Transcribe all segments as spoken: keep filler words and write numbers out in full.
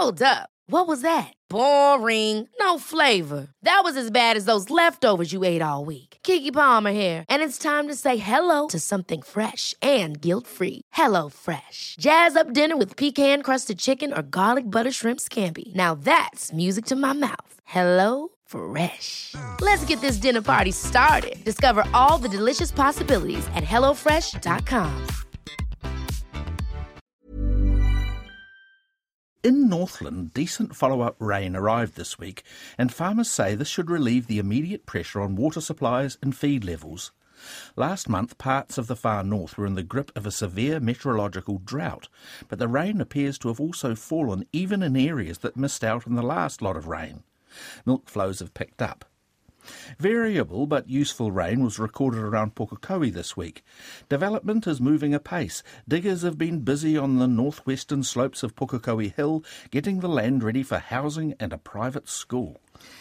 Hold up. What was that? Boring. No flavor. That was as bad as those leftovers you ate all week. Keke Palmer here, and it's time to say hello to something fresh and guilt-free. Hello Fresh. Jazz up dinner with pecan-crusted chicken or garlic butter shrimp scampi. Now that's music to my mouth. Hello Fresh. Let's get this dinner party started. Discover all the delicious possibilities at hello fresh dot com. In Northland, decent follow-up rain arrived this week, and farmers say this should relieve the immediate pressure on water supplies and feed levels. Last month, parts of the far north were in the grip of a severe meteorological drought, but the rain appears to have also fallen even in areas that missed out on the last lot of rain. Milk flows have picked up. Variable but useful rain was recorded around Pukekohe this week. Development is moving apace. Diggers have been busy on the northwestern slopes of Pukekohe Hill, getting the land ready for housing and a private school.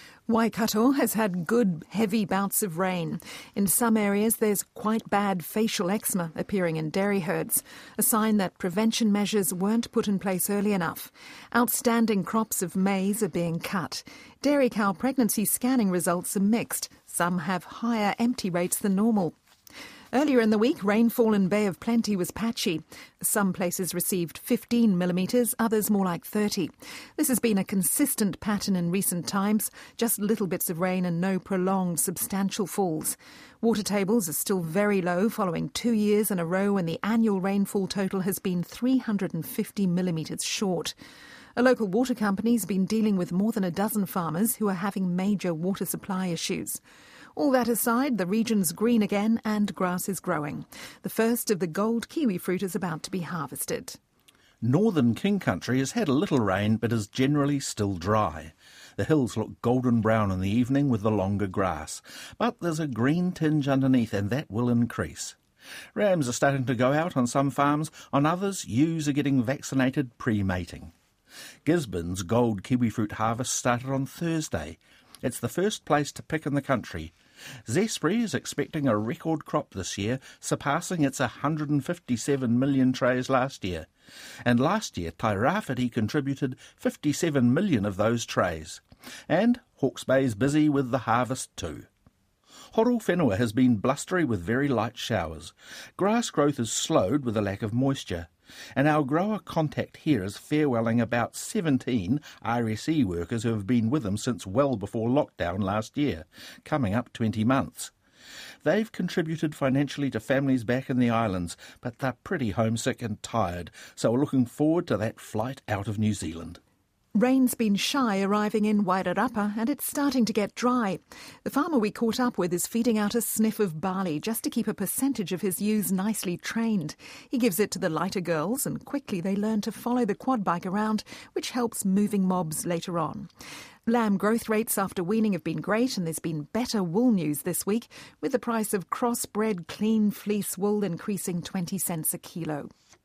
Waikato has had good, heavy bouts of rain. In some areas, there's quite bad facial eczema appearing in dairy herds, a sign that prevention measures weren't put in place early enough. Outstanding crops of maize are being cut. Dairy cow pregnancy scanning results are mixed. Some have higher empty rates than normal. Earlier in the week, rainfall in Bay of Plenty was patchy. Some places received fifteen millimetres, others more like thirty. This has been a consistent pattern in recent times, just little bits of rain and no prolonged substantial falls. Water tables are still very low following two years in a row when the annual rainfall total has been three hundred fifty millimetres short. A local water company has been dealing with more than a dozen farmers who are having major water supply issues. All that aside, the region's green again and grass is growing. The first of the gold kiwi fruit is about to be harvested. Northern King Country has had a little rain but is generally still dry. The hills look golden brown in the evening with the longer grass, but there's a green tinge underneath and that will increase. Rams are starting to go out on some farms, on others ewes are getting vaccinated pre-mating. Gisborne's gold kiwi fruit harvest started on Thursday. It's the first place to pick in the country. Zespri is expecting a record crop this year, surpassing its one hundred fifty-seven million trays last year. And last year, Tairāwhiti contributed fifty-seven million of those trays. And Hawke's Bay is busy with the harvest too. Horo Whenua has been blustery with very light showers. Grass growth is slowed with a lack of moisture. And our grower contact here is farewelling about seventeen R S E workers who have been with him since well before lockdown last year, coming up twenty months. They've contributed financially to families back in the islands, but they're pretty homesick and tired, so we're looking forward to that flight out of New Zealand. Rain's been shy arriving in Wairarapa and it's starting to get dry. The farmer we caught up with is feeding out a sniff of barley just to keep a percentage of his ewes nicely trained. He gives it to the lighter girls and quickly they learn to follow the quad bike around, which helps moving mobs later on. Lamb growth rates after weaning have been great and there's been better wool news this week, with the price of crossbred clean fleece wool increasing twenty cents a kilo.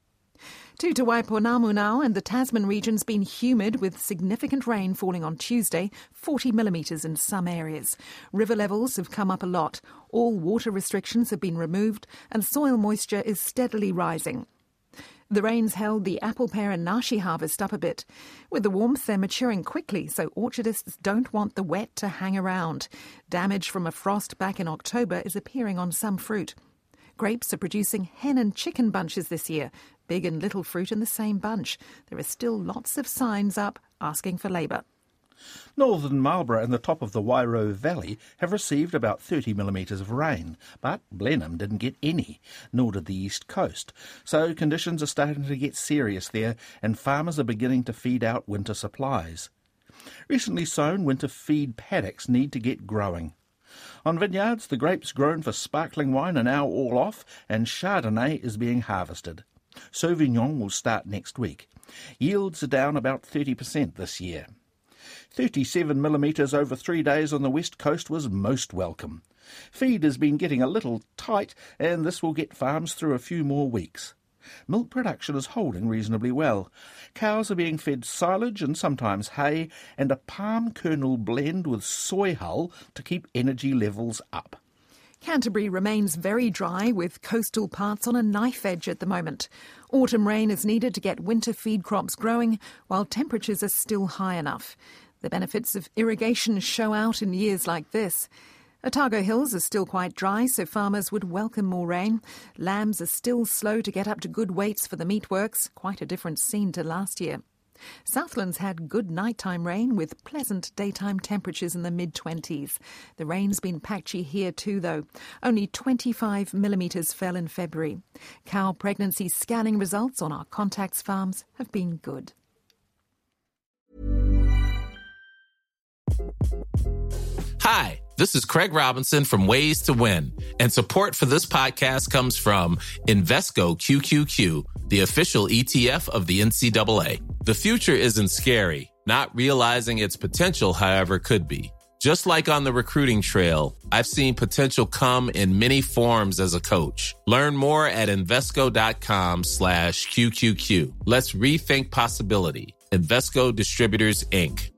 To Te Waiponamu now, and the Tasman region's been humid with significant rain falling on Tuesday, forty millimetres in some areas. River levels have come up a lot. All water restrictions have been removed and soil moisture is steadily rising. The rains held the apple, pear and nashi harvest up a bit. With the warmth, they're maturing quickly, so orchardists don't want the wet to hang around. Damage from a frost back in October is appearing on some fruit. Grapes are producing hen and chicken bunches this year, big and little fruit in the same bunch. There are still lots of signs up asking for labour. Northern Marlborough and the top of the Wairau Valley have received about thirty millimetres of rain, but Blenheim didn't get any, nor did the East Coast. So conditions are starting to get serious there and farmers are beginning to feed out winter supplies. Recently sown winter feed paddocks need to get growing. On vineyards, the grapes grown for sparkling wine are now all off and Chardonnay is being harvested. Sauvignon will start next week. Yields are down about thirty percent this year. thirty-seven millimetres over three days on the west coast was most welcome. Feed has been getting a little tight and this will get farms through a few more weeks. Milk production is holding reasonably well. Cows are being fed silage and sometimes hay and a palm kernel blend with soy hull to keep energy levels up. Canterbury remains very dry, with coastal parts on a knife edge at the moment. Autumn rain is needed to get winter feed crops growing, while temperatures are still high enough. The benefits of irrigation show out in years like this. Otago Hills are still quite dry, so farmers would welcome more rain. Lambs are still slow to get up to good weights for the meatworks, quite a different scene to last year. Southland's had good nighttime rain with pleasant daytime temperatures in the mid-twenties. The rain's been patchy here too, though. Only twenty-five millimetres fell in February. Cow pregnancy scanning results on our contacts farms have been good. Hi, this is Craig Robinson from Ways to Win, and support for this podcast comes from Invesco Q Q Q, the official E T F of the N C double A. The future isn't scary. Not realizing its potential, however, could be. Just like on the recruiting trail, I've seen potential come in many forms as a coach. Learn more at Invesco.com slash QQQ. Let's rethink possibility. Invesco Distributors, Incorporated.